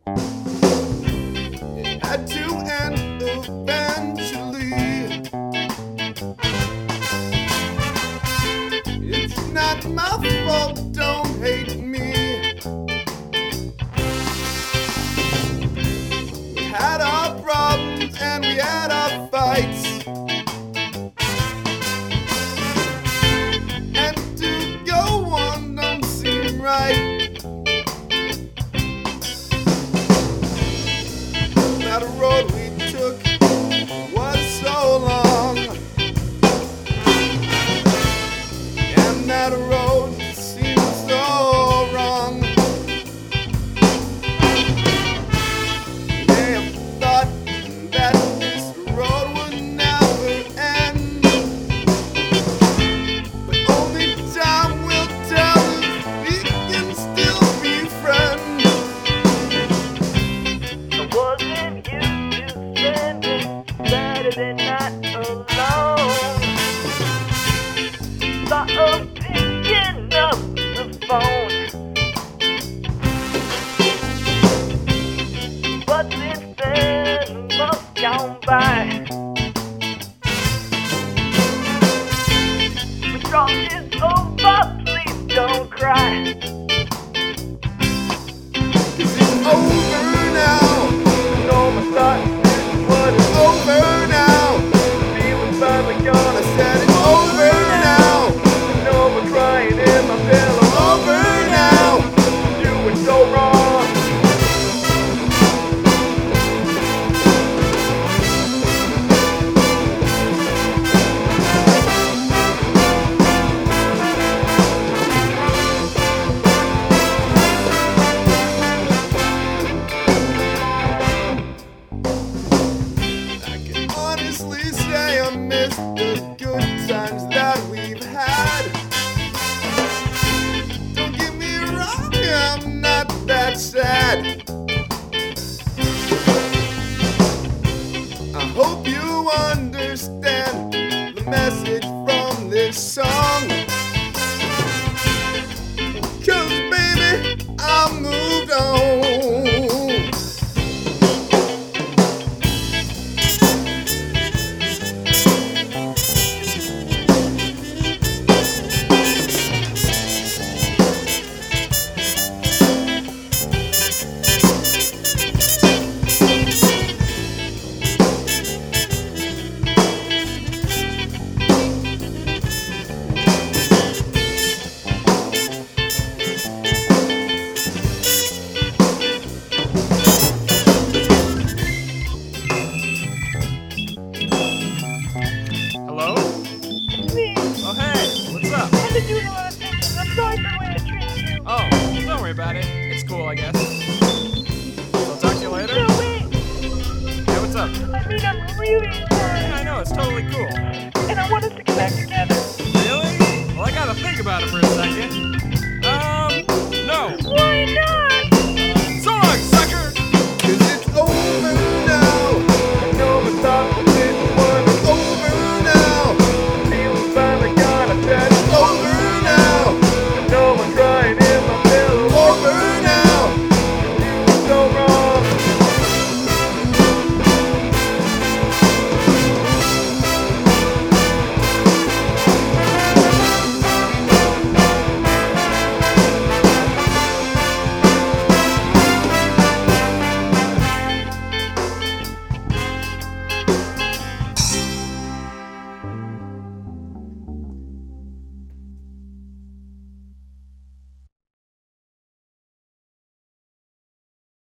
It had to end eventually. It's not my fault, don't hate me. We had our problems and we had our fights. And to go on don't seem right. That road we took was so long, and that road seemed so wrong. They have thought that this road would never end, but only time will tell if we can still be friends. I wasn't used to spending Saturday night alone. Thought of picking up the phone, but since then a month gone by. Withdrawal is over, please don't cry. Is it over now? No, my thought is what is Over now. feeling finally gone. I said it's over now. No more crying in my pillow. Over now. You were so wrong. I can honestly say I miss the good times that we've had. Don't get me wrong, I'm not that sad. I hope you understand the message from this song. 'Cause baby, I moved on. Hello? Me, Oh, hey, what's up? I've been doing a lot of things. I'm sorry for the way I treated you. Oh, don't worry about it. It's cool, I guess. I'll talk to you later. No, wait. Hey, what's up? I mean, I'm really Yeah, sorry. I know, it's totally cool. And I want us to get back together. Really? Well, I gotta think about it for a second.